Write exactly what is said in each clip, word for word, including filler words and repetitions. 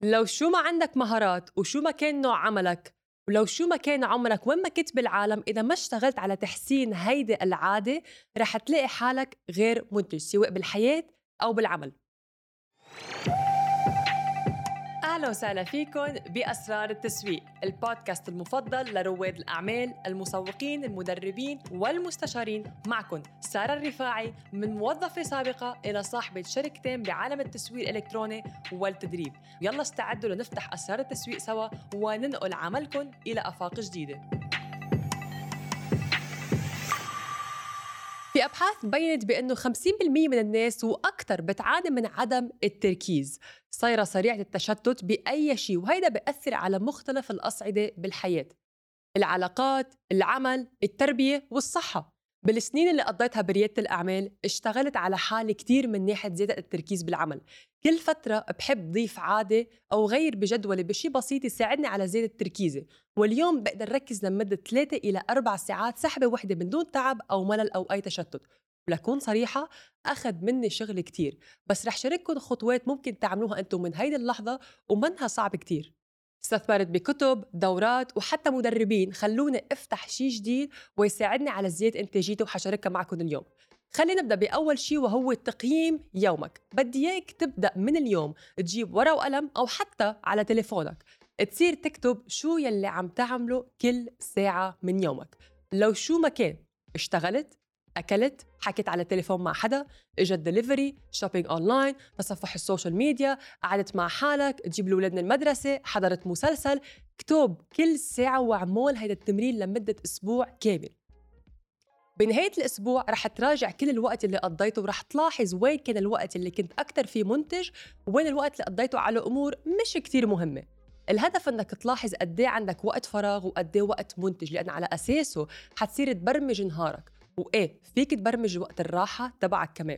لو شو ما عندك مهارات وشو ما كان نوع عملك ولو شو ما كان عمرك وين ما كنت بالعالم، إذا ما اشتغلت على تحسين هيدي العادة رح تلاقي حالك غير منتج سواء بالحياة أو بالعمل. أهلا وسهلا فيكم بأسرار التسويق، البودكاست المفضل لرواد الأعمال، المسوقين، المدربين والمستشارين. معكم سارة الرفاعي، من موظفة سابقة إلى صاحبة شركتين بعالم التسويق الإلكتروني والتدريب. يلا استعدوا لنفتح أسرار التسويق سوا وننقل عملكم إلى آفاق جديدة. في أبحاث بيّنت بأنه خمسين بالمية من الناس وأكثر بتعاني من عدم التركيز، صايرة سريعة التشتت بأي شيء، وهيدا بيأثر على مختلف الأصعدة بالحياة: العلاقات، العمل، التربية والصحة. بالسنين اللي قضيتها بريادة الأعمال اشتغلت على حالي كتير من ناحية زيادة التركيز بالعمل. كل فترة بحب ضيف عادة أو غير بجدولي بشي بسيط يساعدني على زيادة تركيزي، واليوم بقدر ركز لمدة ثلاثة إلى أربع ساعات سحبة واحدة من دون تعب أو ملل أو أي تشتت. ولكون صريحة، أخذ مني شغل كتير، بس رح شارككم خطوات ممكن تعملوها أنتم من هيدي اللحظة ومنها صعب كتير. استثمرت بكتب، دورات وحتى مدربين خلوني افتح شيء جديد ويساعدني على زيادة انتاجيتي، وحشاركها معكم اليوم. خلينا نبدأ بأول شيء وهو تقييم يومك. بدي اياك تبدأ من اليوم تجيب ورقة وقلم أو حتى على تليفونك تصير تكتب شو يلي عم تعمله كل ساعة من يومك. لو شو ما كان، اشتغلت، أكلت، حكيت على التليفون مع حدا، اجت دليفري، شوبينج أونلاين، تصفح السوشيال ميديا، قعدت مع حالك، تجيب الأولاد من المدرسة، حضرت مسلسل، اكتب كل ساعة واعمل هيدا التمرين لمدة أسبوع كامل. بنهاية الأسبوع رح تراجع كل الوقت اللي قضيته، ورح تلاحظ وين كان الوقت اللي كنت أكتر فيه منتج وين الوقت اللي قضيته على أمور مش كتير مهمة. الهدف انك تلاحظ قد ايه عندك وقت فراغ وقد ايه وقت منتج، لأن على أساسه حتصير تبرمج نهارك، وإيه فيك تبرمج وقت الراحة تبعك كمان.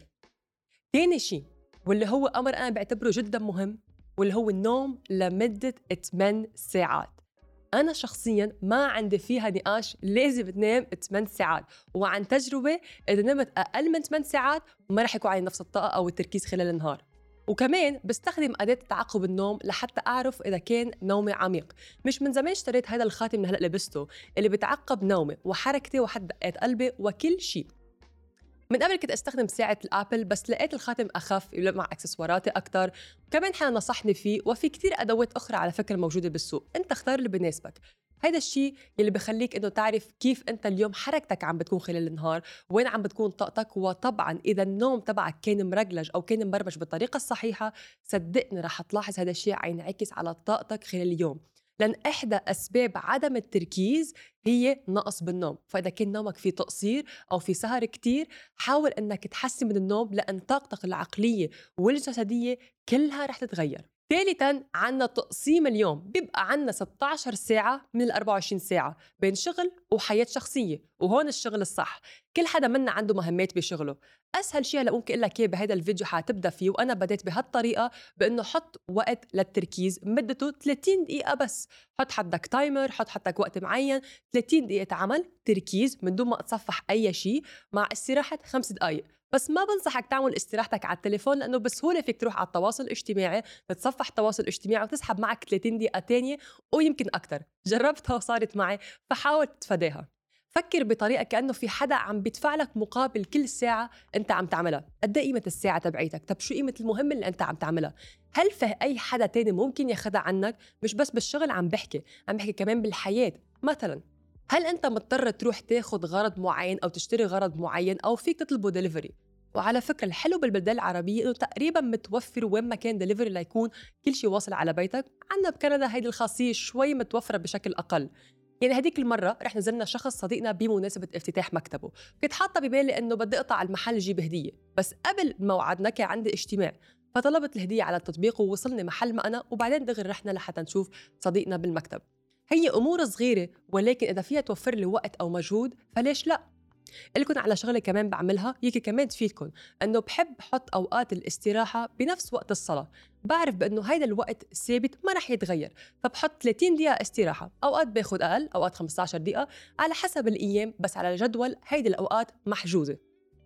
تاني شيء واللي هو أمر أنا بعتبره جدا مهم، واللي هو النوم لمدة ثماني ساعات. أنا شخصياً ما عندي فيها نقاش، لازم تنام ثماني ساعات، وعن تجربة إذا نمت أقل من ثماني ساعات ما رح يكون عندي نفس الطاقة أو التركيز خلال النهار. وكمان بستخدم أداة تعقب النوم لحتى أعرف إذا كان نومي عميق. مش من زمان اشتريت هذا الخاتم اللي هلأ لبسته اللي بتعقب نومي وحركتي وحتى دقات قلبي وكل شيء. من قبل كنت استخدم ساعة الابل، بس لقيت الخاتم اخف يليق مع اكسسواراتي اكثر، وكمان حدا نصحني فيه، وفي كتير ادوات اخرى على فكرة موجودة بالسوق. انت اختار اللي بيناسبك. هيدا الشيء يلي بخليك انه تعرف كيف انت اليوم حركتك عم بتكون خلال النهار، وين عم بتكون طاقتك. وطبعا اذا النوم تبعك كان مرجلج او كان مبرمج بالطريقة الصحيحة، صدقني رح تلاحظ هذا الشيء ينعكس على طاقتك خلال اليوم. لأن إحدى أسباب عدم التركيز هي نقص بالنوم. فإذا كان نومك فيه تقصير أو في سهر كتير، حاول أنك تحسن من النوم، لأن طاقتك العقلية والجسدية كلها رح تتغير. ثالثاً، عنا تقسيم اليوم. بيبقى عنا ستة عشر ساعة من الأربعة وعشرين ساعة بين شغل وحياة شخصية، وهون الشغل الصح. كل حدا منا عنده مهمات بشغله. أسهل شيء هلا ممكن أقول لك إياه بهذا الفيديو حتبدأ فيه، وأنا بديت بهالطريقة، بأنه حط وقت للتركيز مدته ثلاثين دقيقة بس. حط حدك تايمر، حط حدك وقت معين، ثلاثين دقيقة عمل تركيز من دون ما تصفح أي شيء، مع استراحة خمس دقايق. بس ما بنصحك تعمل استراحتك على التليفون، لأنه بسهولة فيك تروح على التواصل الاجتماعي، تتصفح التواصل الاجتماعي وتسحب معك ثلاثين دقيقة تانية ويمكن أكتر. جربتها وصارت معي، فحاول تتفاداها. فكر بطريقة كأنه في حدا عم بيدفع لك مقابل كل ساعة أنت عم تعملها. قد ايه قيمة الساعة تبعيتك؟ طب شو قيمة المهمة اللي أنت عم تعملها؟ هل في أي حدا تاني ممكن ياخدها عنك؟ مش بس بالشغل عم بحكي، عم بحكي كمان بالحياة. مثلا، هل أنت مضطر تروح تاخد غرض معين أو تشتري غرض معين، أو فيك تطلبه دليفري؟ وعلى فكرة الحلو بالبلدان العربية إنه تقريبا متوفر وين ما كان دليفري ليكون كل شيء واصل على بيتك. عنا بكندا هيدي الخاصية شوي متوفرة بشكل أقل. يعني هديك المرة رح نزلنا شخص صديقنا بمناسبة افتتاح مكتبه، كنت حاطة ببالي إنه بدي أقطع المحل جيب هدية، بس قبل موعدنا كان عندي اجتماع، فطلبت الهدية على التطبيق ووصلني محل ما أنا، وبعدين دغري رحنا لحتى نشوف صديقنا بالمكتب. هي أمور صغيرة، ولكن إذا فيها توفر لي وقت أو مجهود فليش لأ؟ لكم على شغلة كمان بعملها يمكن كمان تفيدكم، أنه بحب حط أوقات الاستراحة بنفس وقت الصلاة. بعرف بأنه هيدا الوقت ثابت ما رح يتغير، فبحط ثلاثين دقيقة استراحة. أوقات باخد أقل، أوقات خمسة عشر دقيقة على حسب الأيام، بس على الجدول هيدي الأوقات محجوزة.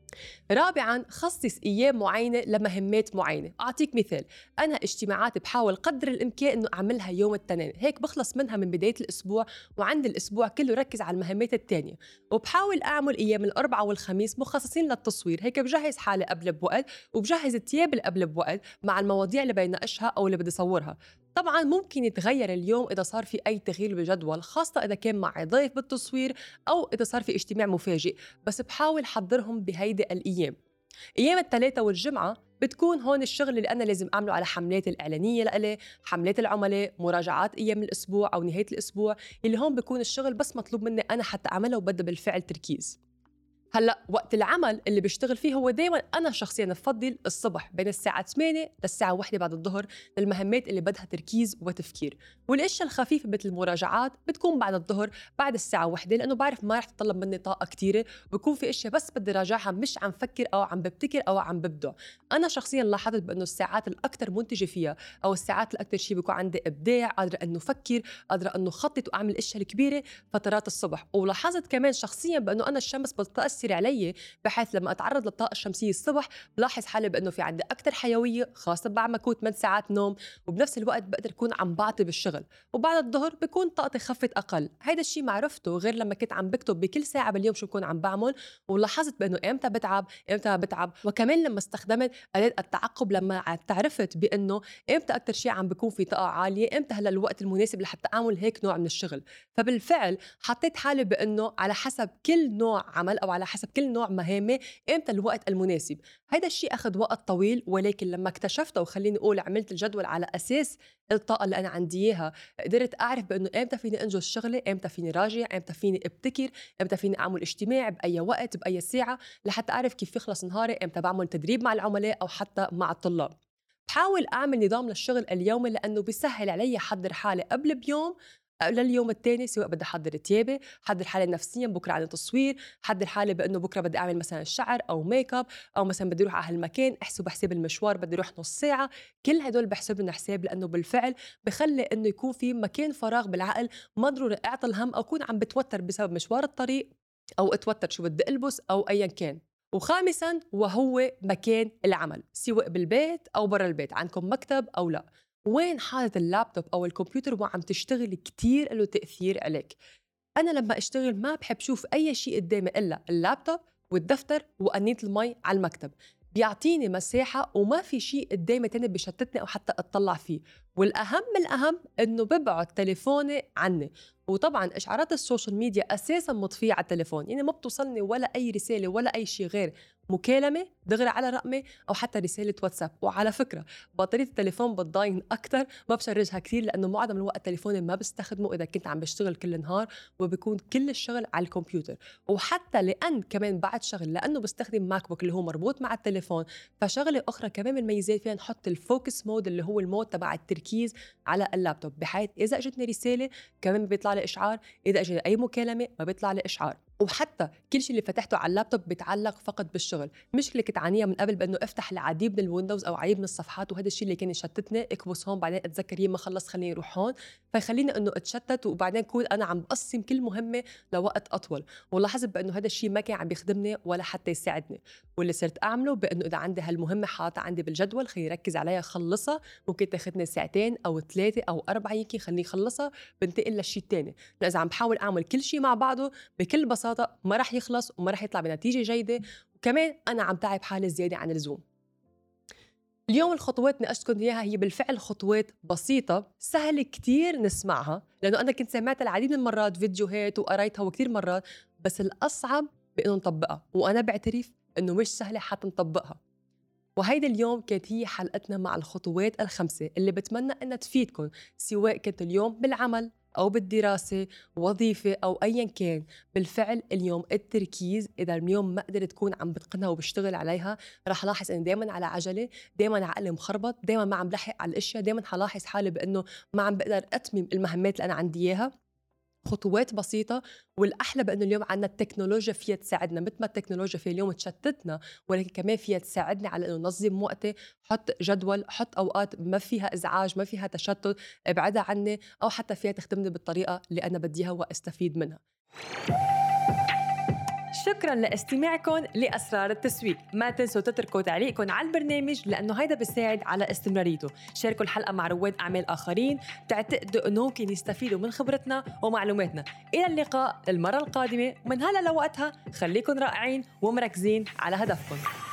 رابعاً، خصص أيام معينة لمهمات معينة. أعطيك مثال، أنا اجتماعات بحاول قدر الإمكان أنه أعملها يوم التنين، هيك بخلص منها من بداية الأسبوع، وعند الأسبوع كله ركز على المهمات التانية. وبحاول أعمل أيام الأربعاء والخميس مخصصين للتصوير، هيك بجهز حالي قبل بوقت وبجهز التياب اللي قبل بوقت مع المواضيع اللي بيناقشها أو اللي بدي صورها. طبعاً ممكن يتغير اليوم إذا صار في أي تغيير بالجدول، خاصة إذا كان معي ضيف بالتصوير أو إذا صار في اجتماع مفاجئ، بس بحاول حضرهم بهيدي الأيام. أيام الثلاثة والجمعة بتكون هون الشغل اللي أنا لازم أعمله على حملات الإعلانية لإلي، حملات العملاء، مراجعات أيام الأسبوع أو نهاية الأسبوع، اللي هون بيكون الشغل بس مطلوب مني أنا حتى أعمله وبدأ بالفعل تركيز. هلأ وقت العمل اللي بشتغل فيه هو دايماً أنا شخصياً بفضل الصبح بين الساعة ثمانية للساعة واحدة بعد الظهر للمهمات اللي بدها تركيز وتفكير، والأشياء الخفيفة مثل المراجعات بتكون بعد الظهر بعد الساعة واحدة، لأنه بعرف ما رح تطلب مني طاقة كتيرة، بكون في أشياء بس بدي راجعها مش عم فكر أو عم ببتكر أو عم ببدع. أنا شخصياً لاحظت بأنه الساعات الأكثر منتجة فيها أو الساعات الأكثر شيء بيكون عندي إبداع، قادرة أنه فكر، قادرة أنه خطط وأعمل الأشياء الكبيرة فترات الصبح. ولاحظت كمان شخصياً بأنه أنا الشمس بتأثر علي، بحيث لما أتعرض للطاقة الشمسية الصبح بلاحظ حالي بأنه في عندي أكتر حيوية، خاصة بعد ما أكون ثمان ساعات نوم، وبنفس الوقت بقدر أكون عم بعطي بالشغل. وبعد الظهر بكون طاقتي خفت أقل. هيدا الشيء ما عرفته غير لما كنت عم بكتب بكل ساعة باليوم شو بكون عم بعمل، ولاحظت بأنه إمتى بتعب إمتى بتعب. وكمان لما استخدمت آلات التعقب، لما تعرفت بأنه إمتى أكتر شيء عم بكون في طاقة عالية، إمتى هلا الوقت المناسب لحتى أعمل هيك نوع من الشغل، فبالفعل حطيت حالي بأنه على حسب كل نوع عمل أو على حسب كل نوع مهامة إمتى الوقت المناسب. هيدا الشيء أخذ وقت طويل، ولكن لما اكتشفته وخليني أقول عملت الجدول على أساس الطاقة اللي أنا عندي إياها، قدرت أعرف بأنه إمتى فيني أنجز شغلي، إمتى فيني راجع، إمتى فيني ابتكر، إمتى فيني أعمل اجتماع بأي وقت بأي ساعة، لحتى أعرف كيف يخلص نهاري، إمتى بعمل تدريب مع العملاء أو حتى مع الطلاب. بحاول أعمل نظام للشغل اليومي لأنه بيسهل علي أحضر حالي قبل بيوم لليوم التاني، سواء بدي أحضر تيابي، حضر حالي نفسياً بكرة عن تصوير، حضر حالي بأنه بكرة بدي أعمل مثلاً شعر أو ميك اب، أو مثلاً بدي أروح على هالمكان أحسب حساب المشوار بدي أروح نص ساعة. كل هدول بحسب لنا حساب، لأنه بالفعل بخلي إنه يكون في مكان فراغ بالعقل، ما ضروري أعطي الهم أو أكون عم بتوتر بسبب مشوار الطريق أو أتوتر شو بدي ألبس أو أياً كان. وخامساً وهو مكان العمل، سواء بالبيت أو برا البيت، عندكم مكتب أو لا، وين حاطط اللابتوب أو الكمبيوتر وعم تشتغل كتير له تأثير عليك. أنا لما أشتغل ما بحب شوف أي شيء قدامي إلا اللابتوب والدفتر وقنية المي على المكتب، بيعطيني مساحة وما في شيء قدامي تاني بشتتني أو حتى أطلع فيه. والأهم الأهم إنه ببعد تليفوني عني. وطبعاً إشعارات السوشيال ميديا أساساً مطفية على التليفون، يعني ما بتوصلني ولا أي رسالة ولا أي شيء غير مكالمة دغري على رقمي أو حتى رسالة واتساب. وعلى فكرة بطارية التليفون بتضاين أكتر، ما بشرجها كتير لأنه معظم الوقت تليفوني ما بستخدمه إذا كنت عم بشتغل كل نهار، وبيكون كل الشغل على الكمبيوتر. وحتى لأن كمان بعد شغل لأنه بستخدم ماك بوك اللي هو مربوط مع التليفون، فشغلة أخرى كمان من الميزات فينا نحط الفوكس مود اللي هو المود تبع التركيز على اللابتوب، بحيث إذا أجتني رسالة كمان بيطلع لي إشعار، إذا أجتني أي مكالمة ما بيطلع لي إشعار. وحتى كل شيء اللي فتحته على اللابتوب بيتعلق فقط بالشغل. مشكلة كنت عانيها من قبل بأنه افتح العديد من الويندوز أو عديد من الصفحات، وهذا الشيء اللي كان يشتتني، اكبس هون بعدين أتذكر ما خلص خليني أروح هون، فيخليني أنه أتشتت وبعدين كون أنا عم بقسم كل مهمة لوقت أطول. ولاحظت بأنه هذا الشيء ما كان عم بيخدمني ولا حتى يساعدني. واللي صرت أعمله بأنه إذا عندي هالمهمة حاطة عندي بالجدول خليني ركز عليها خلصها، ممكن تاخدني ساعتين أو ثلاثة أو أربعة، يمكن خليني خلصها بنتقل للشيء التاني. إذا عم بحاول أعمل كل شيء مع بعضه بكل بساطة ما رح يخلص وما رح يطلع بنتيجة جيدة، وكمان أنا عم تعب حالي زيادة عن اللزوم. اليوم الخطوات اللي ناقشتكم إياها هي بالفعل خطوات بسيطة سهل كتير نسمعها، لأنه أنا كنت سمعتها العديد من المرات فيديوهات وقريتها وكتير مرات، بس الأصعب بأنه نطبقها، وأنا بعترف أنه مش سهلة حتى نطبقها. وهيدا اليوم كانت هي حلقتنا مع الخطوات الخمسة اللي بتمنى أنها تفيدكم، سواء كنت اليوم بالعمل أو بالدراسة، وظيفة أو أيا كان. بالفعل اليوم التركيز إذا اليوم ما قدرت تكون عم بتقنها وبشتغل عليها، رح لاحظ أني دايما على عجلة، دايما عقلي مخربط، دايما ما عم بلحق على الأشياء، دايما حلاحظ حالي بأنه ما عم بقدر أتمم المهمات اللي أنا عندي إياها. خطوات بسيطة، والأحلى بأنه اليوم عنا التكنولوجيا فيها تساعدنا، مثل ما التكنولوجيا في اليوم تشتتنا، ولكن كمان فيها تساعدني على أنه نظم وقتي، حط جدول، حط أوقات ما فيها إزعاج ما فيها تشتت ابعدها عني، أو حتى فيها تخدمني بالطريقة اللي أنا بديها وأستفيد منها. شكراً لاستماعكم لأسرار التسويق. ما تنسوا تتركوا تعليقكم على البرنامج لأنه هيدا بيساعد على استمراريته. شاركوا الحلقة مع رواد أعمال آخرين تعتقدوا أنه ممكن يستفيدوا من خبرتنا ومعلوماتنا. إلى اللقاء المرة القادمة، ومن هلا لوقتها خليكن رائعين ومركزين على هدفكم.